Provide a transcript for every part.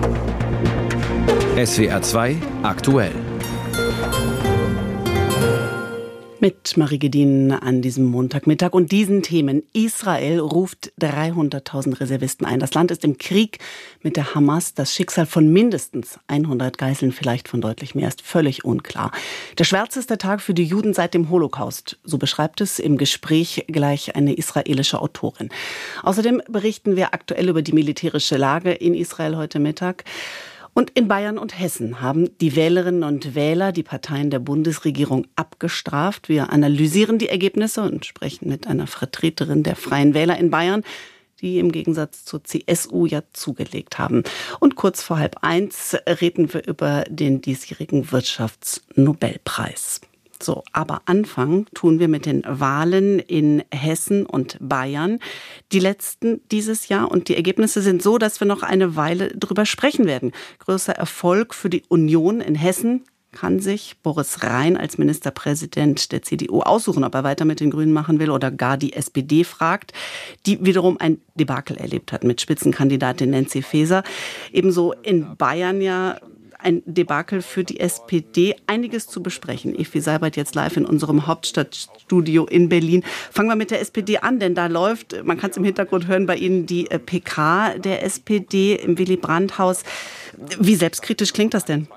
SWR 2 aktuell. Mit Marie Gedin an diesem Montagmittag und diesen Themen. Israel ruft 300.000 Reservisten ein. Das Land ist im Krieg mit der Hamas. Das Schicksal von mindestens 100 Geiseln, vielleicht von deutlich mehr, ist völlig unklar. Der schwärzeste Tag für die Juden seit dem Holocaust. So beschreibt es im Gespräch gleich eine israelische Autorin. Außerdem berichten wir aktuell über die militärische Lage in Israel heute Mittag. Und in Bayern und Hessen haben die Wählerinnen und Wähler die Parteien der Bundesregierung abgestraft. Wir analysieren die Ergebnisse und sprechen mit einer Vertreterin der Freien Wähler in Bayern, die im Gegensatz zur CSU ja zugelegt haben. Und kurz vor 12:30 reden wir über den diesjährigen Wirtschaftsnobelpreis. So, aber anfangen tun wir mit den Wahlen in Hessen und Bayern. Die letzten dieses Jahr, und die Ergebnisse sind so, dass wir noch eine Weile drüber sprechen werden. Größter Erfolg für die Union in Hessen kann sich Boris Rhein als Ministerpräsident der CDU aussuchen, ob er weiter mit den Grünen machen will oder gar die SPD fragt, die wiederum ein Debakel erlebt hat mit Spitzenkandidatin Nancy Faeser. Ebenso in Bayern ja ein Debakel für die SPD. Einiges zu besprechen. Evi Seibert jetzt live in unserem Hauptstadtstudio in Berlin. Fangen wir mit der SPD an, denn da läuft, man kann es im Hintergrund hören, bei Ihnen die PK der SPD im Willy-Brandt-Haus. Wie selbstkritisch klingt das denn?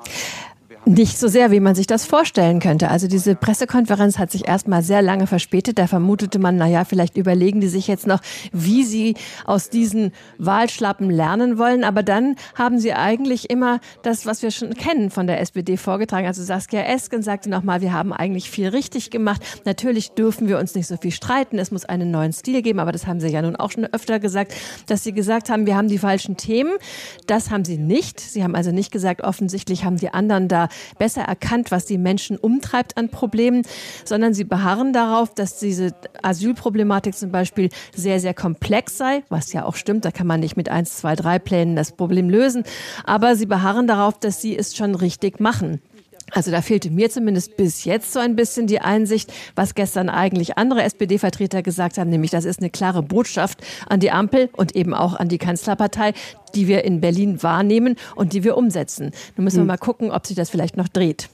Nicht so sehr, wie man sich das vorstellen könnte. Also diese Pressekonferenz hat sich erstmal sehr lange verspätet. Da vermutete man, vielleicht überlegen die sich jetzt noch, wie sie aus diesen Wahlschlappen lernen wollen. Aber dann haben sie eigentlich immer das, was wir schon kennen von der SPD vorgetragen. Also Saskia Esken sagte nochmal, wir haben eigentlich viel richtig gemacht. Natürlich dürfen wir uns nicht so viel streiten. Es muss einen neuen Stil geben. Aber das haben sie ja nun auch schon öfter gesagt, dass sie gesagt haben, wir haben die falschen Themen. Das haben sie nicht. Sie haben also nicht gesagt, offensichtlich haben die anderen da besser erkannt, was die Menschen umtreibt an Problemen, sondern sie beharren darauf, dass diese Asylproblematik zum Beispiel sehr, sehr komplex sei, was ja auch stimmt, da kann man nicht mit 1, 2, 3 Plänen das Problem lösen, aber sie beharren darauf, dass sie es schon richtig machen. Also da fehlte mir zumindest bis jetzt so ein bisschen die Einsicht, was gestern eigentlich andere SPD-Vertreter gesagt haben, nämlich das ist eine klare Botschaft an die Ampel und eben auch an die Kanzlerpartei, die wir in Berlin wahrnehmen und die wir umsetzen. Nun müssen wir mal gucken, ob sich das vielleicht noch dreht.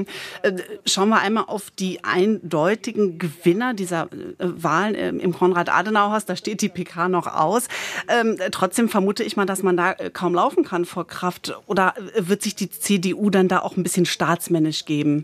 Schauen wir einmal auf die eindeutigen Gewinner dieser Wahlen im Konrad-Adenauer-Haus. Da steht die PK noch aus. Trotzdem vermute ich mal, dass man da kaum laufen kann vor Kraft. Oder wird sich die CDU dann da auch ein bisschen staatsmännisch geben?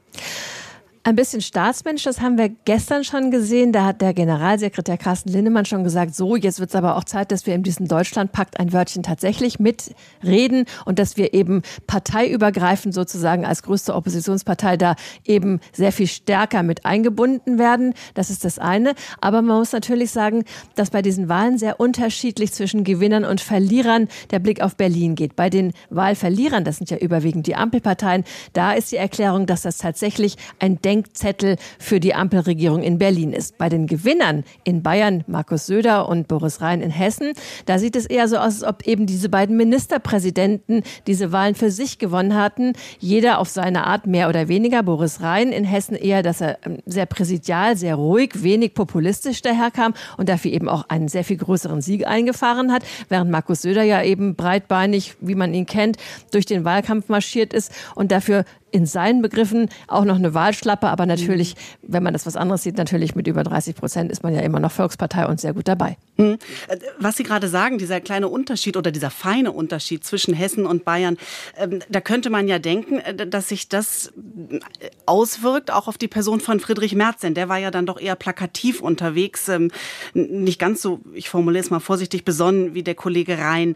Ein bisschen staatsmännisch, das haben wir gestern schon gesehen. Da hat der Generalsekretär Carsten Linnemann schon gesagt, so, jetzt wird es aber auch Zeit, dass wir in diesem Deutschlandpakt ein Wörtchen tatsächlich mitreden und dass wir eben parteiübergreifend sozusagen als größte Oppositionspartei da eben sehr viel stärker mit eingebunden werden. Das ist das eine. Aber man muss natürlich sagen, dass bei diesen Wahlen sehr unterschiedlich zwischen Gewinnern und Verlierern der Blick auf Berlin geht. Bei den Wahlverlierern, das sind ja überwiegend die Ampelparteien, da ist die Erklärung, dass das tatsächlich ein Denkzettel für die Ampelregierung in Berlin ist. Bei den Gewinnern in Bayern, Markus Söder und Boris Rhein in Hessen, da sieht es eher so aus, als ob eben diese beiden Ministerpräsidenten diese Wahlen für sich gewonnen hatten. Jeder auf seine Art, mehr oder weniger. Boris Rhein in Hessen eher, dass er sehr präsidial, sehr ruhig, wenig populistisch daherkam und dafür eben auch einen sehr viel größeren Sieg eingefahren hat, während Markus Söder ja eben breitbeinig, wie man ihn kennt, durch den Wahlkampf marschiert ist und dafür in seinen Begriffen auch noch eine Wahlschlappe, aber natürlich, wenn man das was anderes sieht, natürlich mit über 30% ist man ja immer noch Volkspartei und sehr gut dabei. Was Sie gerade sagen, dieser kleine Unterschied oder dieser feine Unterschied zwischen Hessen und Bayern, da könnte man ja denken, dass sich das auswirkt, auch auf die Person von Friedrich Merz, denn der war ja dann doch eher plakativ unterwegs, nicht ganz so, ich formuliere es mal vorsichtig, besonnen wie der Kollege Rhein.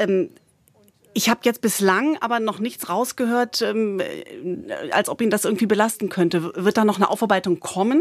Ich habe jetzt bislang aber noch nichts rausgehört, als ob ihn das irgendwie belasten könnte. Wird da noch eine Aufarbeitung kommen?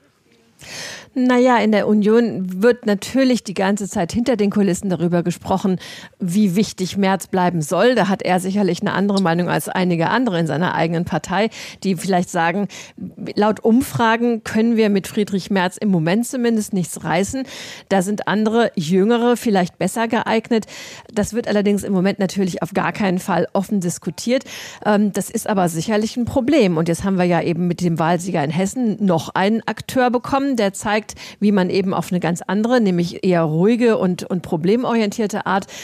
Naja, in der Union wird natürlich die ganze Zeit hinter den Kulissen darüber gesprochen, wie wichtig Merz bleiben soll. Da hat er sicherlich eine andere Meinung als einige andere in seiner eigenen Partei, die vielleicht sagen, laut Umfragen können wir mit Friedrich Merz im Moment zumindest nichts reißen. Da sind andere, jüngere, vielleicht besser geeignet. Das wird allerdings im Moment natürlich auf gar keinen Fall offen diskutiert. Das ist aber sicherlich ein Problem. Und jetzt haben wir ja eben mit dem Wahlsieger in Hessen noch einen Akteur bekommen, der zeigt, wie man eben auf eine ganz andere, nämlich eher ruhige und problemorientierte Art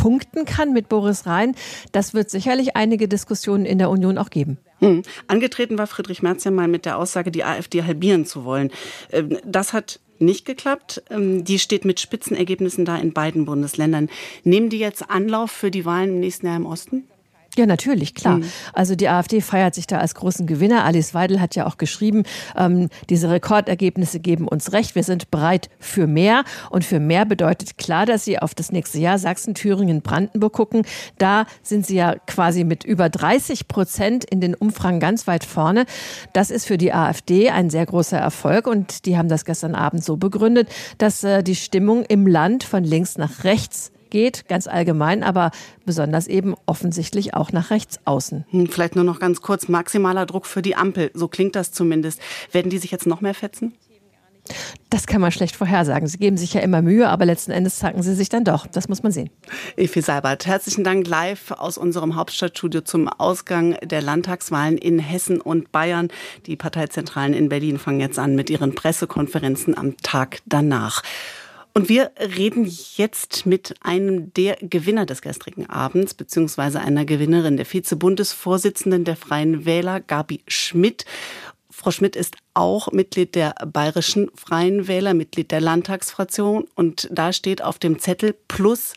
punkten kann mit Boris Rhein, das wird sicherlich einige Diskussionen in der Union auch geben. Angetreten war Friedrich Merz ja mal mit der Aussage, die AfD halbieren zu wollen. Das hat nicht geklappt. Die steht mit Spitzenergebnissen da in beiden Bundesländern. Nehmen die jetzt Anlauf für die Wahlen im nächsten Jahr im Osten? Ja, natürlich, klar. Also die AfD feiert sich da als großen Gewinner. Alice Weidel hat ja auch geschrieben, diese Rekordergebnisse geben uns recht. Wir sind bereit für mehr. Und für mehr bedeutet klar, dass sie auf das nächste Jahr Sachsen, Thüringen, Brandenburg gucken. Da sind sie ja quasi mit über 30% in den Umfragen ganz weit vorne. Das ist für die AfD ein sehr großer Erfolg. Und die haben das gestern Abend so begründet, dass die Stimmung im Land von links nach rechts geht, ganz allgemein, aber besonders eben offensichtlich auch nach rechts außen. Vielleicht nur noch ganz kurz, maximaler Druck für die Ampel, so klingt das zumindest. Werden die sich jetzt noch mehr fetzen? Das kann man schlecht vorhersagen. Sie geben sich ja immer Mühe, aber letzten Endes zacken sie sich dann doch. Das muss man sehen. Evi Seibert, herzlichen Dank live aus unserem Hauptstadtstudio zum Ausgang der Landtagswahlen in Hessen und Bayern. Die Parteizentralen in Berlin fangen jetzt an mit ihren Pressekonferenzen am Tag danach. Und wir reden jetzt mit einem der Gewinner des gestrigen Abends, beziehungsweise einer Gewinnerin, der Vize-Bundesvorsitzenden der Freien Wähler, Gabi Schmidt. Frau Schmidt ist auch Mitglied der Bayerischen Freien Wähler, Mitglied der Landtagsfraktion. Und da steht auf dem Zettel plus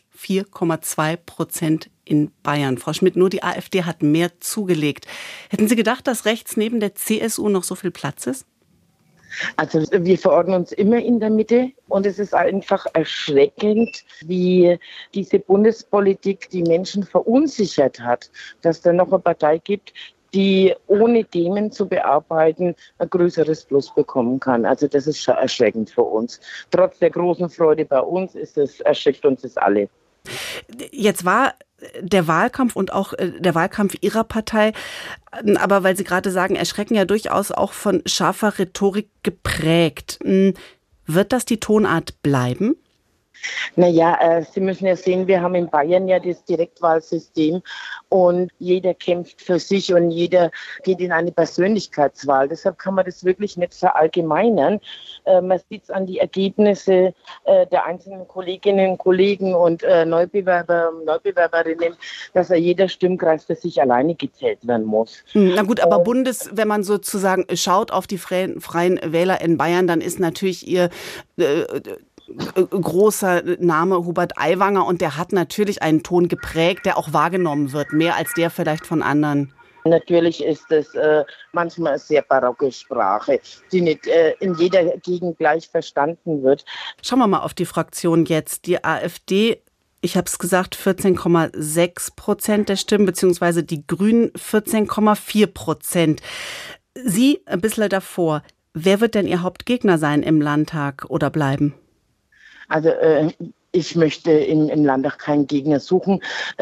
4,2% in Bayern. Frau Schmidt, nur die AfD hat mehr zugelegt. Hätten Sie gedacht, dass rechts neben der CSU noch so viel Platz ist? Also wir verorten uns immer in der Mitte und es ist einfach erschreckend, wie diese Bundespolitik die Menschen verunsichert hat, dass da noch eine Partei gibt, die ohne Themen zu bearbeiten ein größeres Plus bekommen kann. Also das ist schon erschreckend für uns. Trotz der großen Freude bei uns erschreckt uns das alle. Jetzt war der Wahlkampf und auch der Wahlkampf Ihrer Partei, aber weil Sie gerade sagen, erschrecken ja durchaus auch von scharfer Rhetorik geprägt. Wird das die Tonart bleiben? Naja, Sie müssen ja sehen, wir haben in Bayern ja das Direktwahlsystem und jeder kämpft für sich und jeder geht in eine Persönlichkeitswahl. Deshalb kann man das wirklich nicht verallgemeinern. Man sieht es an die Ergebnisse der einzelnen Kolleginnen und Kollegen und Neubewerber und Neubewerberinnen, dass jeder Stimmkreis für sich alleine gezählt werden muss. Na gut, aber wenn man sozusagen schaut auf die Freien Wähler in Bayern, dann ist natürlich Ihr großer Name Hubert Aiwanger und der hat natürlich einen Ton geprägt, der auch wahrgenommen wird, mehr als der vielleicht von anderen. Natürlich ist es manchmal eine sehr barocke Sprache, die nicht in jeder Gegend gleich verstanden wird. Schauen wir mal auf die Fraktion jetzt. Die AfD, ich habe es gesagt, 14,6% der Stimmen, beziehungsweise die Grünen 14,4%. Sie ein bisschen davor. Wer wird denn Ihr Hauptgegner sein im Landtag oder bleiben? Also ich möchte im Landtag keinen Gegner suchen.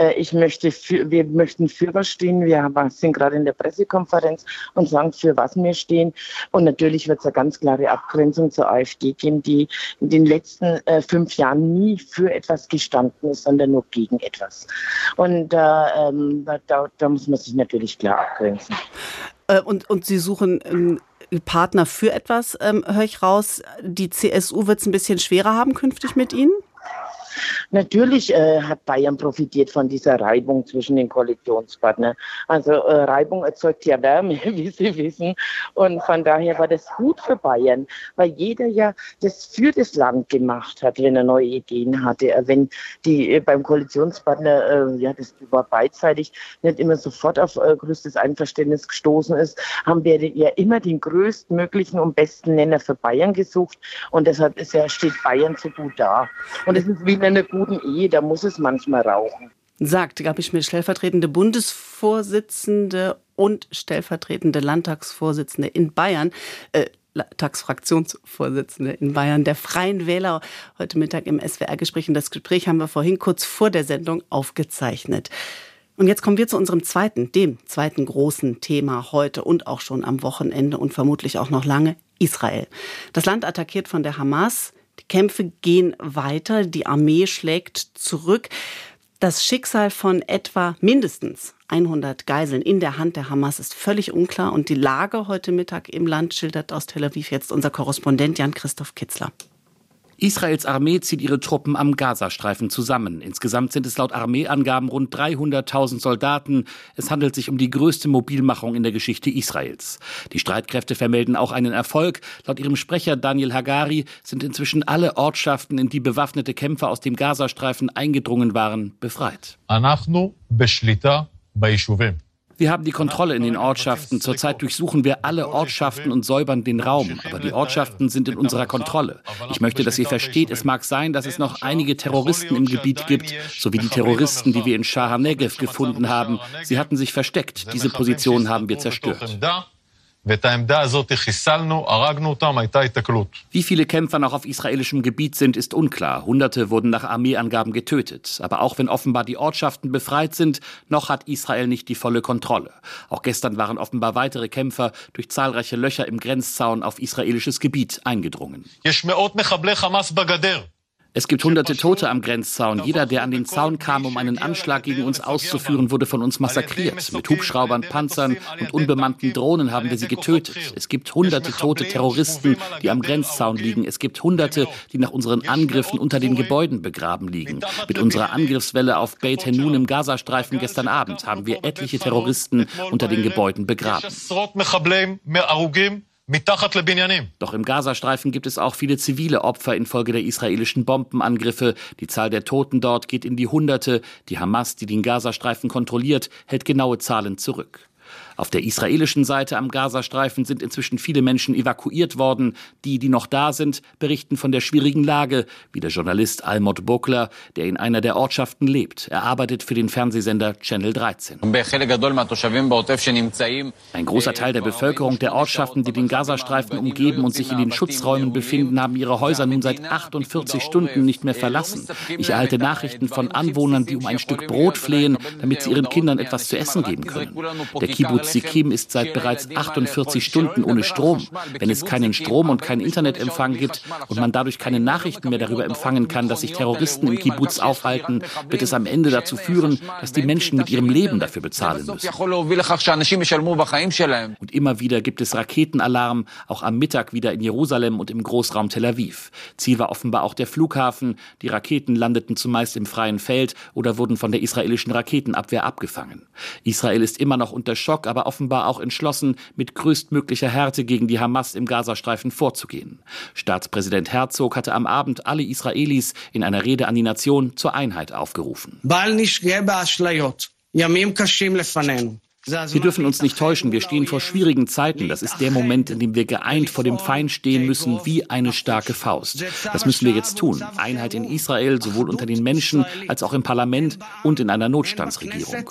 Wir möchten für was stehen. Wir sind gerade in der Pressekonferenz und sagen, für was wir stehen. Und natürlich wird es eine ganz klare Abgrenzung zur AfD geben, die in den letzten 5 Jahren nie für etwas gestanden ist, sondern nur gegen etwas. Und da muss man sich natürlich klar abgrenzen. Und Sie suchen Partner für etwas, höre ich raus. Die CSU wird es ein bisschen schwerer haben künftig mit Ihnen? Natürlich hat Bayern profitiert von dieser Reibung zwischen den Koalitionspartnern. Also Reibung erzeugt ja Wärme, wie Sie wissen. Und von daher war das gut für Bayern, weil jeder ja das für das Land gemacht hat, wenn er neue Ideen hatte. Wenn die beim Koalitionspartner, das war beidseitig, nicht immer sofort auf größtes Einverständnis gestoßen ist, haben wir ja immer den größtmöglichen und besten Nenner für Bayern gesucht. Und deshalb steht Bayern so gut da. Und es ist wie in einer guten Ehe, da muss es manchmal rauchen. Sagt Gabi Schmidt, stellvertretende Bundesvorsitzende und stellvertretende Landtagsvorsitzende in Bayern, Landtagsfraktionsvorsitzende in Bayern, der Freien Wähler, heute Mittag im SWR-Gespräch. Und das Gespräch haben wir vorhin kurz vor der Sendung aufgezeichnet. Und jetzt kommen wir zu unserem dem zweiten großen Thema heute und auch schon am Wochenende und vermutlich auch noch lange, Israel. Das Land attackiert von der Hamas. Die Kämpfe gehen weiter, die Armee schlägt zurück. Das Schicksal von etwa mindestens 100 Geiseln in der Hand der Hamas ist völlig unklar. Und die Lage heute Mittag im Land schildert aus Tel Aviv jetzt unser Korrespondent Jan-Christoph Kitzler. Israels Armee zieht ihre Truppen am Gazastreifen zusammen. Insgesamt sind es laut Armeeangaben rund 300.000 Soldaten. Es handelt sich um die größte Mobilmachung in der Geschichte Israels. Die Streitkräfte vermelden auch einen Erfolg. Laut ihrem Sprecher Daniel Hagari sind inzwischen alle Ortschaften, in die bewaffnete Kämpfer aus dem Gazastreifen eingedrungen waren, befreit. Wir haben die Kontrolle in den Ortschaften. Zurzeit durchsuchen wir alle Ortschaften und säubern den Raum. Aber die Ortschaften sind in unserer Kontrolle. Ich möchte, dass ihr versteht, es mag sein, dass es noch einige Terroristen im Gebiet gibt, so wie die Terroristen, die wir in Shah HaNegev gefunden haben. Sie hatten sich versteckt. Diese Position haben wir zerstört. Wie viele Kämpfer noch auf israelischem Gebiet sind, ist unklar. Hunderte wurden nach Armeeangaben getötet. Aber auch wenn offenbar die Ortschaften befreit sind, noch hat Israel nicht die volle Kontrolle. Auch gestern waren offenbar weitere Kämpfer durch zahlreiche Löcher im Grenzzaun auf israelisches Gebiet eingedrungen. Es gibt hunderte Tote am Grenzzaun. Jeder, der an den Zaun kam, um einen Anschlag gegen uns auszuführen, wurde von uns massakriert. Mit Hubschraubern, Panzern und unbemannten Drohnen haben wir sie getötet. Es gibt hunderte tote Terroristen, die am Grenzzaun liegen. Es gibt hunderte, die nach unseren Angriffen unter den Gebäuden begraben liegen. Mit unserer Angriffswelle auf Beit Hanun im Gazastreifen gestern Abend haben wir etliche Terroristen unter den Gebäuden begraben. Doch im Gazastreifen gibt es auch viele zivile Opfer infolge der israelischen Bombenangriffe. Die Zahl der Toten dort geht in die Hunderte. Die Hamas, die den Gazastreifen kontrolliert, hält genaue Zahlen zurück. Auf der israelischen Seite am Gazastreifen sind inzwischen viele Menschen evakuiert worden. Die noch da sind, berichten von der schwierigen Lage, wie der Journalist Almod Bokler, der in einer der Ortschaften lebt. Er arbeitet für den Fernsehsender Channel 13. Ein großer Teil der Bevölkerung der Ortschaften, die den Gazastreifen umgeben und sich in den Schutzräumen befinden, haben ihre Häuser nun seit 48 Stunden nicht mehr verlassen. Ich erhalte Nachrichten von Anwohnern, die um ein Stück Brot flehen, damit sie ihren Kindern etwas zu essen geben können. Der Kibbutz Sikim ist seit bereits 48 Stunden ohne Strom. Wenn es keinen Strom und keinen Internetempfang gibt und man dadurch keine Nachrichten mehr darüber empfangen kann, dass sich Terroristen im Kibbutz aufhalten, wird es am Ende dazu führen, dass die Menschen mit ihrem Leben dafür bezahlen müssen. Und immer wieder gibt es Raketenalarm, auch am Mittag wieder in Jerusalem und im Großraum Tel Aviv. Ziel war offenbar auch der Flughafen. Die Raketen landeten zumeist im freien Feld oder wurden von der israelischen Raketenabwehr abgefangen. Israel ist immer noch unter Schock, aber offenbar auch entschlossen, mit größtmöglicher Härte gegen die Hamas im Gazastreifen vorzugehen. Staatspräsident Herzog hatte am Abend alle Israelis in einer Rede an die Nation zur Einheit aufgerufen. Wir dürfen uns nicht täuschen, wir stehen vor schwierigen Zeiten. Das ist der Moment, in dem wir geeint vor dem Feind stehen müssen, wie eine starke Faust. Das müssen wir jetzt tun. Einheit in Israel, sowohl unter den Menschen als auch im Parlament und in einer Notstandsregierung.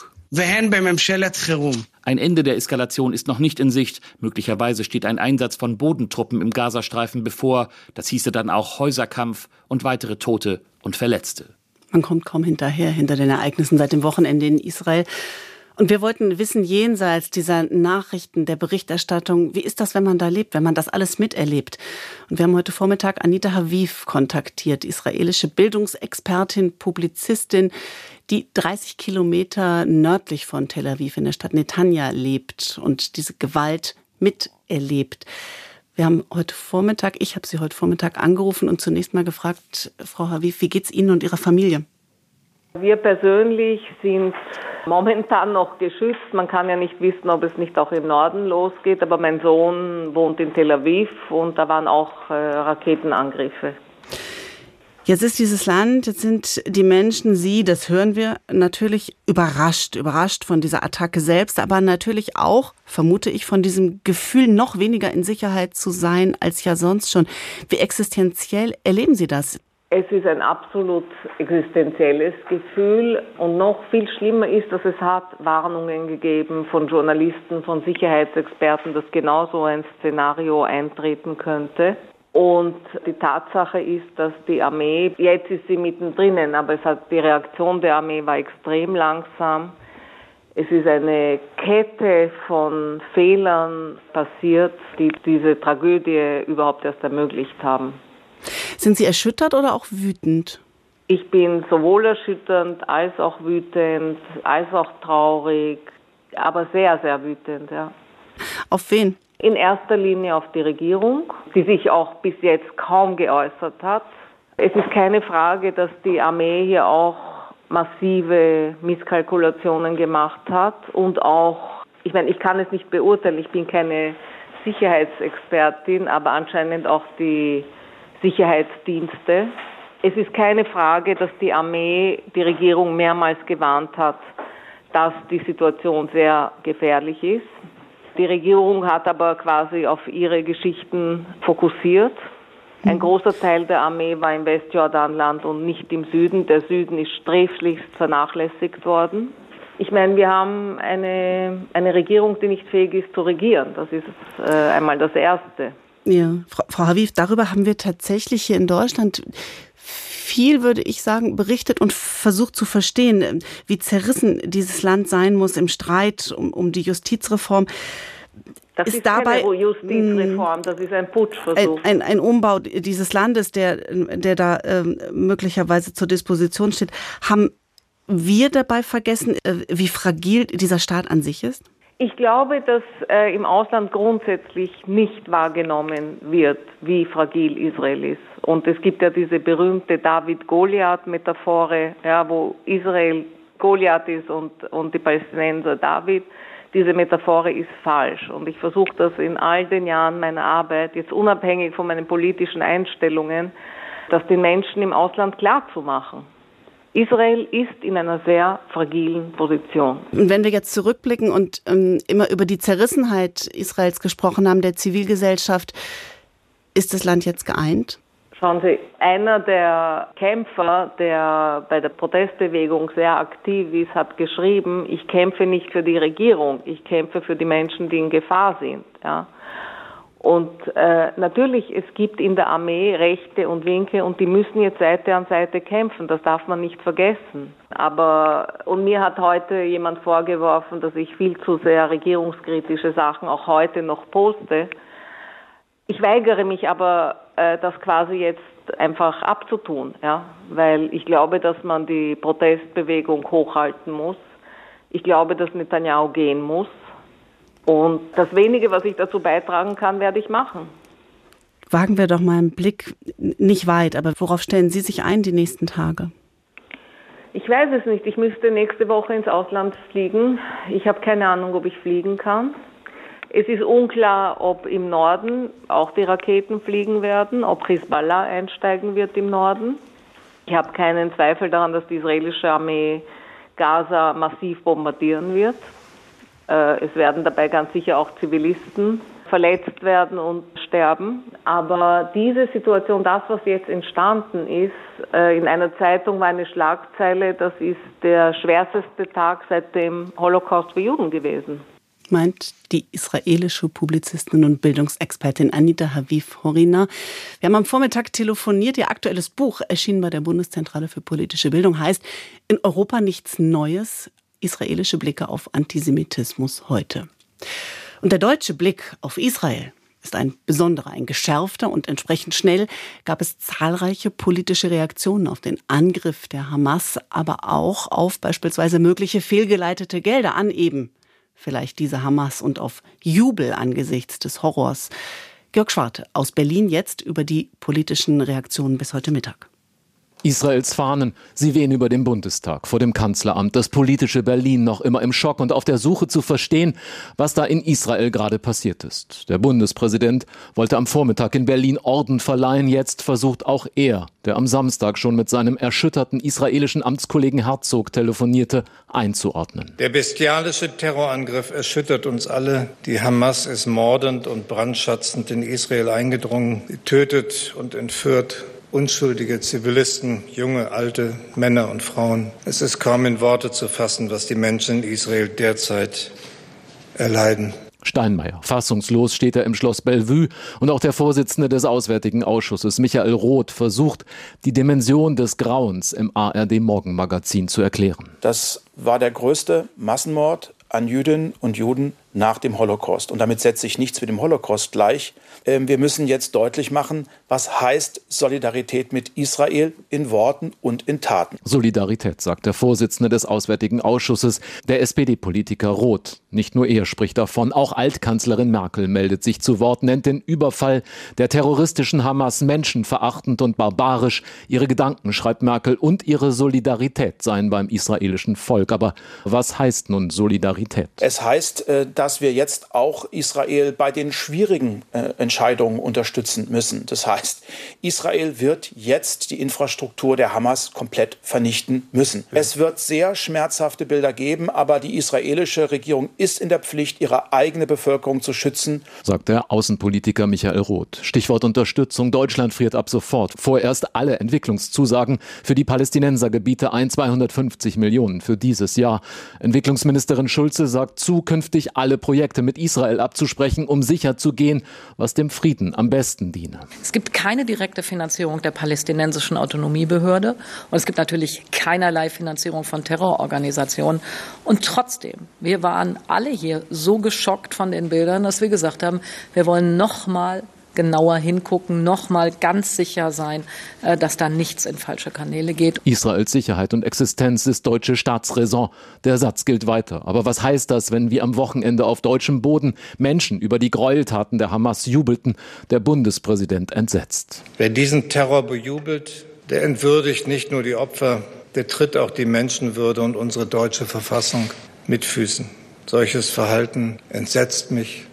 Ein Ende der Eskalation ist noch nicht in Sicht. Möglicherweise steht ein Einsatz von Bodentruppen im Gazastreifen bevor. Das hieße dann auch Häuserkampf und weitere Tote und Verletzte. Man kommt kaum hinter den Ereignissen seit dem Wochenende in Israel. Und wir wollten wissen, jenseits dieser Nachrichten, der Berichterstattung, wie ist das, wenn man da lebt, wenn man das alles miterlebt? Und wir haben heute Vormittag Anita Haviv kontaktiert, israelische Bildungsexpertin, Publizistin, die 30 Kilometer nördlich von Tel Aviv in der Stadt Netanya lebt und diese Gewalt miterlebt. Ich habe Sie heute Vormittag angerufen und zunächst mal gefragt, Frau Haviv, wie geht's Ihnen und Ihrer Familie? Wir persönlich sind momentan noch geschützt. Man kann ja nicht wissen, ob es nicht auch im Norden losgeht. Aber mein Sohn wohnt in Tel Aviv und da waren auch Raketenangriffe. Jetzt ist dieses Land, jetzt sind die Menschen, das hören wir, natürlich überrascht von dieser Attacke selbst, aber natürlich auch, vermute ich, von diesem Gefühl, noch weniger in Sicherheit zu sein als ja sonst schon. Wie existenziell erleben Sie das? Es ist ein absolut existenzielles Gefühl und noch viel schlimmer ist, dass es hat Warnungen gegeben von Journalisten, von Sicherheitsexperten, dass genau so ein Szenario eintreten könnte. Und die Tatsache ist, dass die Armee, jetzt ist sie mittendrin, aber die Reaktion der Armee war extrem langsam. Es ist eine Kette von Fehlern passiert, die diese Tragödie überhaupt erst ermöglicht haben. Sind Sie erschüttert oder auch wütend? Ich bin sowohl erschütternd als auch wütend, als auch traurig, aber sehr, sehr wütend, ja. Auf wen? In erster Linie auf die Regierung, die sich auch bis jetzt kaum geäußert hat. Es ist keine Frage, dass die Armee hier auch massive Misskalkulationen gemacht hat und auch, ich kann es nicht beurteilen, ich bin keine Sicherheitsexpertin, aber anscheinend auch die Sicherheitsdienste. Es ist keine Frage, dass die Armee die Regierung mehrmals gewarnt hat, dass die Situation sehr gefährlich ist. Die Regierung hat aber quasi auf ihre Geschichten fokussiert. Ein großer Teil der Armee war im Westjordanland und nicht im Süden. Der Süden ist sträflichst vernachlässigt worden. Wir haben eine Regierung, die nicht fähig ist zu regieren. Das ist einmal das Erste. Ja, Frau Haviv, darüber haben wir tatsächlich hier in Deutschland viel, würde ich sagen, berichtet und versucht zu verstehen, wie zerrissen dieses Land sein muss im Streit um die Justizreform. Das ist dabei keine Justizreform, das ist ein Putschversuch. Ein Umbau dieses Landes, der da möglicherweise zur Disposition steht. Haben wir dabei vergessen, wie fragil dieser Staat an sich ist? Ich glaube, dass im Ausland grundsätzlich nicht wahrgenommen wird, wie fragil Israel ist. Und es gibt ja diese berühmte David-Goliath-Metaphore, ja, wo Israel Goliath ist und die Palästinenser David. Diese Metaphore ist falsch. Und ich versuche das in all den Jahren meiner Arbeit, jetzt unabhängig von meinen politischen Einstellungen, das den Menschen im Ausland klarzumachen. Israel ist in einer sehr fragilen Position. Und wenn wir jetzt zurückblicken und immer über die Zerrissenheit Israels gesprochen haben, der Zivilgesellschaft, ist das Land jetzt geeint? Schauen Sie, einer der Kämpfer, der bei der Protestbewegung sehr aktiv ist, hat geschrieben, ich kämpfe nicht für die Regierung, ich kämpfe für die Menschen, die in Gefahr sind. Ja. Und natürlich, es gibt in der Armee Rechte und Linke und die müssen jetzt Seite an Seite kämpfen, das darf man nicht vergessen. Und mir hat heute jemand vorgeworfen, dass ich viel zu sehr regierungskritische Sachen auch heute noch poste. Ich weigere mich aber, das quasi jetzt einfach abzutun, ja, weil ich glaube, dass man die Protestbewegung hochhalten muss. Ich glaube, dass Netanyahu gehen muss. Und das Wenige, was ich dazu beitragen kann, werde ich machen. Wagen wir doch mal einen Blick, nicht weit, aber worauf stellen Sie sich ein die nächsten Tage? Ich weiß es nicht. Ich müsste nächste Woche ins Ausland fliegen. Ich habe keine Ahnung, ob ich fliegen kann. Es ist unklar, ob im Norden auch die Raketen fliegen werden, ob Hisbollah einsteigen wird im Norden. Ich habe keinen Zweifel daran, dass die israelische Armee Gaza massiv bombardieren wird. Es werden dabei ganz sicher auch Zivilisten verletzt werden und sterben. Aber diese Situation, das, was jetzt entstanden ist, in einer Zeitung war eine Schlagzeile, das ist der schwärzeste Tag seit dem Holocaust für Juden gewesen. Meint die israelische Publizistin und Bildungsexpertin Anita Haviv-Horina. Wir haben am Vormittag telefoniert. Ihr aktuelles Buch, erschienen bei der Bundeszentrale für politische Bildung, heißt In Europa nichts Neues. Israelische Blicke auf Antisemitismus heute. Und der deutsche Blick auf Israel ist ein besonderer, ein geschärfter und entsprechend schnell gab es zahlreiche politische Reaktionen auf den Angriff der Hamas, aber auch auf beispielsweise mögliche fehlgeleitete Gelder an eben vielleicht diese Hamas und auf Jubel angesichts des Horrors. Georg Schwarte aus Berlin jetzt über die politischen Reaktionen bis heute Mittag. Israels Fahnen, sie wehen über dem Bundestag, vor dem Kanzleramt, das politische Berlin noch immer im Schock und auf der Suche zu verstehen, was da in Israel gerade passiert ist. Der Bundespräsident wollte am Vormittag in Berlin Orden verleihen, jetzt versucht auch er, der am Samstag schon mit seinem erschütterten israelischen Amtskollegen Herzog telefonierte, einzuordnen. Der bestialische Terrorangriff erschüttert uns alle. Die Hamas ist mordend und brandschatzend in Israel eingedrungen, tötet und entführt unschuldige Zivilisten, junge, alte, Männer und Frauen. Es ist kaum in Worte zu fassen, was die Menschen in Israel derzeit erleiden. Steinmeier. Fassungslos steht er im Schloss Bellevue und auch der Vorsitzende des Auswärtigen Ausschusses, Michael Roth, versucht, die Dimension des Grauens im ARD-Morgenmagazin zu erklären. Das war der größte Massenmord an Jüdinnen und Juden nach dem Holocaust. Und damit setze ich nichts mit dem Holocaust gleich. Wir müssen jetzt deutlich machen, was heißt Solidarität mit Israel in Worten und in Taten. Solidarität, sagt der Vorsitzende des Auswärtigen Ausschusses, der SPD-Politiker Roth. Nicht nur er spricht davon, auch Altkanzlerin Merkel meldet sich zu Wort, nennt den Überfall der terroristischen Hamas menschenverachtend und barbarisch. Ihre Gedanken, schreibt Merkel, und ihre Solidarität seien beim israelischen Volk. Aber was heißt nun Solidarität? Es heißt, dass wir jetzt auch Israel bei den schwierigen Entscheidungen unterstützen müssen. Das heißt, Israel wird jetzt die Infrastruktur der Hamas komplett vernichten müssen. Es wird sehr schmerzhafte Bilder geben, aber die israelische Regierung ist in der Pflicht, ihre eigene Bevölkerung zu schützen, sagt der Außenpolitiker Michael Roth. Stichwort Unterstützung. Deutschland friert ab sofort vorerst alle Entwicklungszusagen für die Palästinensergebiete ein, 250 Millionen für dieses Jahr. Entwicklungsministerin Schulze sagt, zukünftig alle Projekte mit Israel abzusprechen, um sicherzugehen, was dem Frieden am besten diene. Es gibt keine direkte Finanzierung der palästinensischen Autonomiebehörde und es gibt natürlich keinerlei Finanzierung von Terrororganisationen. Und trotzdem, wir waren alle hier so geschockt von den Bildern, dass wir gesagt haben, wir wollen noch mal genauer hingucken, noch mal ganz sicher sein, dass da nichts in falsche Kanäle geht. Israels Sicherheit und Existenz ist deutsche Staatsräson. Der Satz gilt weiter. Aber was heißt das, wenn wie am Wochenende auf deutschem Boden Menschen über die Gräueltaten der Hamas jubelten, der Bundespräsident entsetzt? Wer diesen Terror bejubelt, der entwürdigt nicht nur die Opfer, der tritt auch die Menschenwürde und unsere deutsche Verfassung mit Füßen. Solches Verhalten entsetzt mich.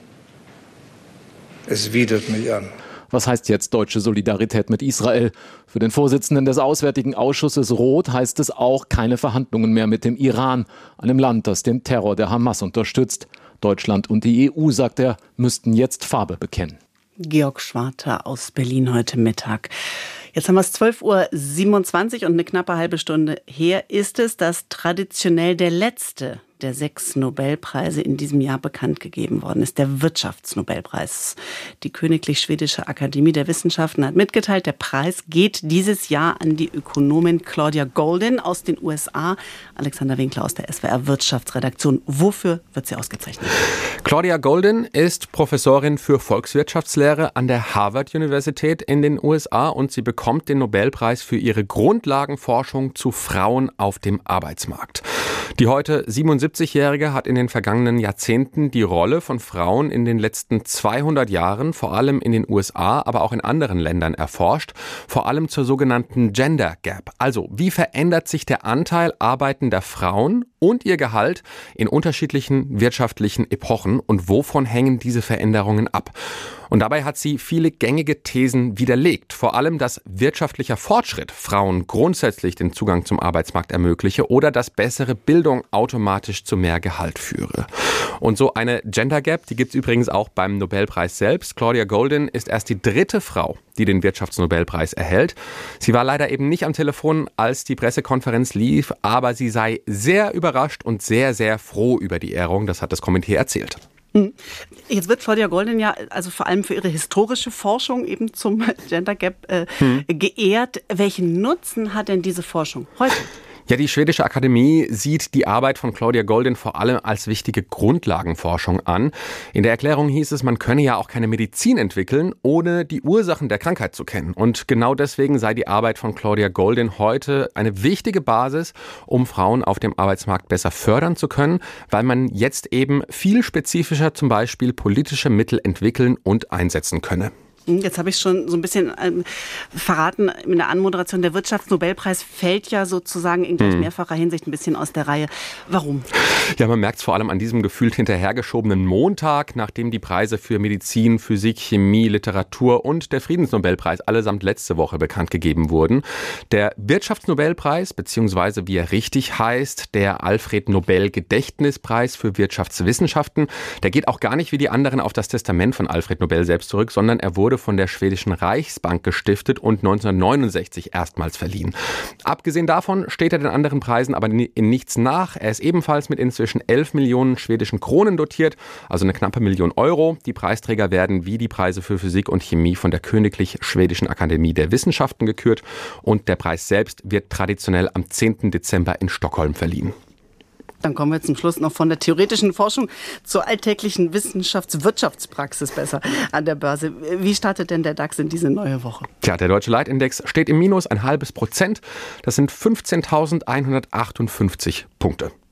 Es widert mich an. Was heißt jetzt deutsche Solidarität mit Israel? Für den Vorsitzenden des Auswärtigen Ausschusses Roth heißt es auch keine Verhandlungen mehr mit dem Iran, einem Land, das den Terror der Hamas unterstützt. Deutschland und die EU, sagt er, müssten jetzt Farbe bekennen. Georg Schwarter aus Berlin heute Mittag. Jetzt haben wir es 12:27 Uhr und eine knappe halbe Stunde her ist es, dass traditionell der letzte der 6 Nobelpreise in diesem Jahr bekannt gegeben worden ist, der Wirtschaftsnobelpreis. Die Königlich Schwedische Akademie der Wissenschaften hat mitgeteilt, der Preis geht dieses Jahr an die Ökonomin Claudia Goldin aus den USA. Alexander Winkler aus der SWR Wirtschaftsredaktion. Wofür wird sie ausgezeichnet? Claudia Goldin ist Professorin für Volkswirtschaftslehre an der Harvard-Universität in den USA und sie bekommt den Nobelpreis für ihre Grundlagenforschung zu Frauen auf dem Arbeitsmarkt. Die heute 77-Jährige hat in den vergangenen Jahrzehnten die Rolle von Frauen in den letzten 200 Jahren, vor allem in den USA, aber auch in anderen Ländern erforscht, vor allem zur sogenannten Gender Gap. Also, wie verändert sich der Anteil arbeitender Frauen und ihr Gehalt in unterschiedlichen wirtschaftlichen Epochen und wovon hängen diese Veränderungen ab? Und dabei hat sie viele gängige Thesen widerlegt. Vor allem, dass wirtschaftlicher Fortschritt Frauen grundsätzlich den Zugang zum Arbeitsmarkt ermögliche oder dass bessere Bildung automatisch zu mehr Gehalt führe. Und so eine Gender Gap, die gibt es übrigens auch beim Nobelpreis selbst. Claudia Goldin ist erst die 3. Frau, die den Wirtschaftsnobelpreis erhält. Sie war leider eben nicht am Telefon, als die Pressekonferenz lief, aber sie sei sehr überrascht und sehr, sehr froh über die Ehrung. Das hat das Komitee erzählt. Jetzt wird Claudia Goldin ja also vor allem für ihre historische Forschung eben zum Gender Gap geehrt. Welchen Nutzen hat denn diese Forschung heute? Ja, die Schwedische Akademie sieht die Arbeit von Claudia Goldin vor allem als wichtige Grundlagenforschung an. In der Erklärung hieß es, man könne ja auch keine Medizin entwickeln, ohne die Ursachen der Krankheit zu kennen. Und genau deswegen sei die Arbeit von Claudia Goldin heute eine wichtige Basis, um Frauen auf dem Arbeitsmarkt besser fördern zu können, weil man jetzt eben viel spezifischer zum Beispiel politische Mittel entwickeln und einsetzen könne. Jetzt habe ich schon so ein bisschen verraten in der Anmoderation. Der Wirtschaftsnobelpreis fällt ja sozusagen in gleich mehrfacher Hinsicht ein bisschen aus der Reihe. Warum? Ja, man merkt es vor allem an diesem gefühlt hinterhergeschobenen Montag, nachdem die Preise für Medizin, Physik, Chemie, Literatur und der Friedensnobelpreis allesamt letzte Woche bekannt gegeben wurden. Der Wirtschaftsnobelpreis, beziehungsweise wie er richtig heißt, der Alfred-Nobel-Gedächtnispreis für Wirtschaftswissenschaften, der geht auch gar nicht wie die anderen auf das Testament von Alfred Nobel selbst zurück, sondern er wurde von der schwedischen Reichsbank gestiftet und 1969 erstmals verliehen. Abgesehen davon steht er den anderen Preisen aber in nichts nach. Er ist ebenfalls mit inzwischen 11 Millionen schwedischen Kronen dotiert, also eine knappe Million Euro. Die Preisträger werden wie die Preise für Physik und Chemie von der Königlich Schwedischen Akademie der Wissenschaften gekürt und der Preis selbst wird traditionell am 10. Dezember in Stockholm verliehen. Dann kommen wir zum Schluss noch von der theoretischen Forschung zur alltäglichen Wirtschaftspraxis besser an der Börse. Wie startet denn der DAX in diese neue Woche? Tja, der deutsche Leitindex steht im Minus 0,5%. Das sind 15.158 Punkte.